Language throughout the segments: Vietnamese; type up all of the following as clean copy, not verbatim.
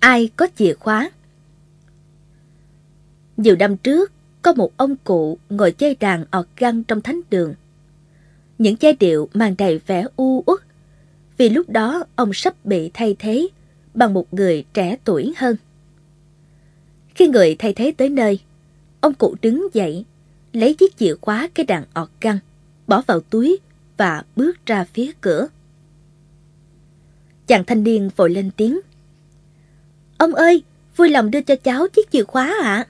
Ai có chìa khóa? Nhiều năm trước, có một ông cụ ngồi chơi đàn organ trong thánh đường. Những giai điệu mang đầy vẻ u uất, vì lúc đó ông sắp bị thay thế bằng một người trẻ tuổi hơn. Khi người thay thế tới nơi, ông cụ đứng dậy, lấy chiếc chìa khóa cái đàn organ, bỏ vào túi và bước ra phía cửa. Chàng thanh niên vội lên tiếng: "Ông ơi, vui lòng đưa cho cháu chiếc chìa khóa ạ."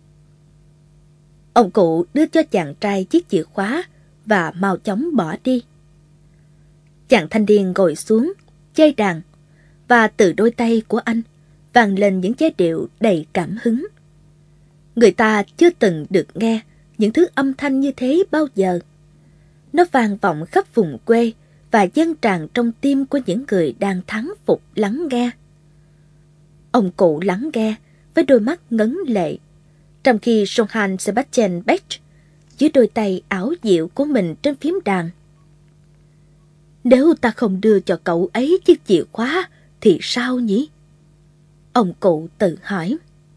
Ông cụ đưa cho chàng trai chiếc chìa khóa và mau chóng bỏ đi. Chàng thanh niên ngồi xuống, chơi đàn, và từ đôi tay của anh vang lên những giai điệu đầy cảm hứng. Người ta chưa từng được nghe những thứ âm thanh như thế bao giờ. Nó vang vọng khắp vùng quê và dâng tràn trong tim của những người đang thán phục lắng nghe. Ông cụ lắng nghe với đôi mắt ngấn lệ, trong khi Johann Sebastian Bach dưới đôi tay ảo diệu của mình trên phím đàn. Nếu ta không đưa cho cậu ấy chiếc chìa khóa thì sao nhỉ? Ông cụ tự hỏi.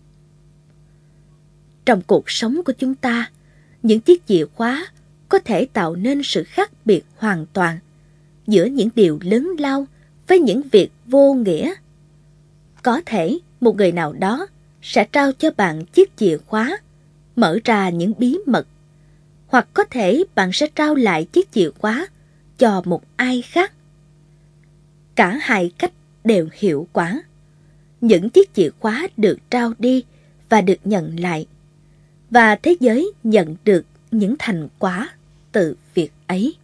Trong cuộc sống của chúng ta, những chiếc chìa khóa có thể tạo nên sự khác biệt hoàn toàn giữa những điều lớn lao với những việc vô nghĩa. Có thể một người nào đó sẽ trao cho bạn chiếc chìa khóa, mở ra những bí mật, hoặc có thể bạn sẽ trao lại chiếc chìa khóa cho một ai khác. Cả hai cách đều hiệu quả. Những chiếc chìa khóa được trao đi và được nhận lại, và thế giới nhận được những thành quả từ việc ấy.